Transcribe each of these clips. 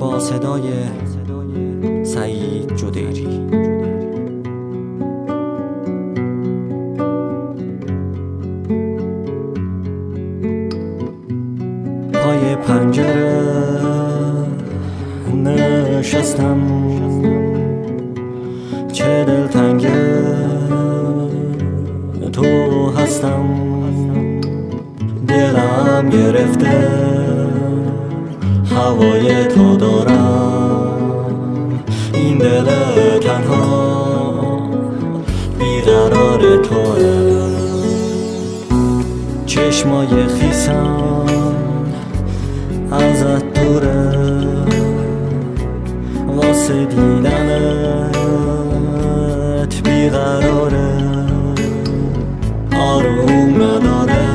با صدای سعید جدیری. پای پنجره نشستم، چه دلتنگه تو هستم. دلم گرفته هوای تو دارم، این دل تنها بیقرار توه. چشمای خیسم ازت دوره، واسه دیدنت بیقراره. آروم نداره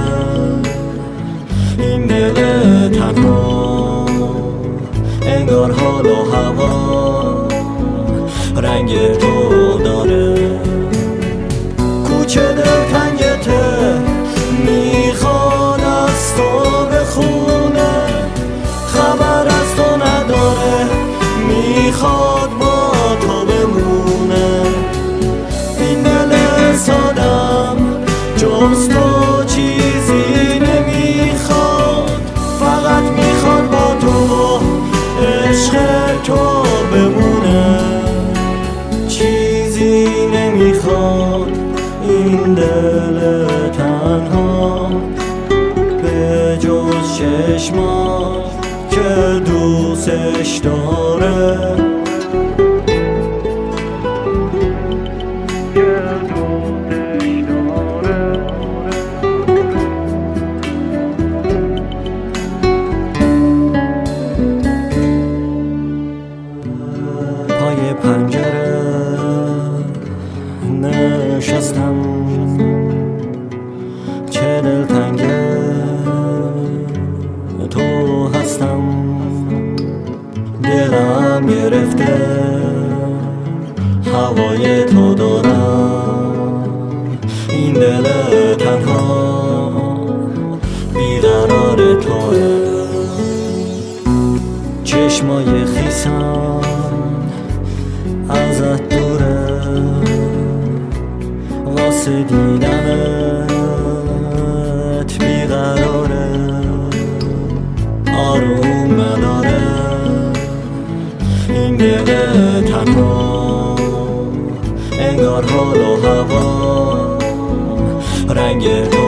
این دل تنها، انگار حال و هوا رنگ تو داره. کوچه دلتنگته میخواد از تو بخونه، خبر از تو نداره میخواد با تو بمونه. این دل سادم جز تو چیزی نمیخواد، فقط میخواد با تو عشق تو بمونه. چیزی نمیخواد این دل تنها به جز چشما که دوستش داره. پای پنجره نشستم، چه دلتنگه تو هستم. دلم گرفته هوای تو دارم، این دل تنها بیقرار توه. چشمای خیسم ازت دوره، واسه دیدنت بیقراره. آروم نداره این دل تنها، انگار حال و هوا رنگ تو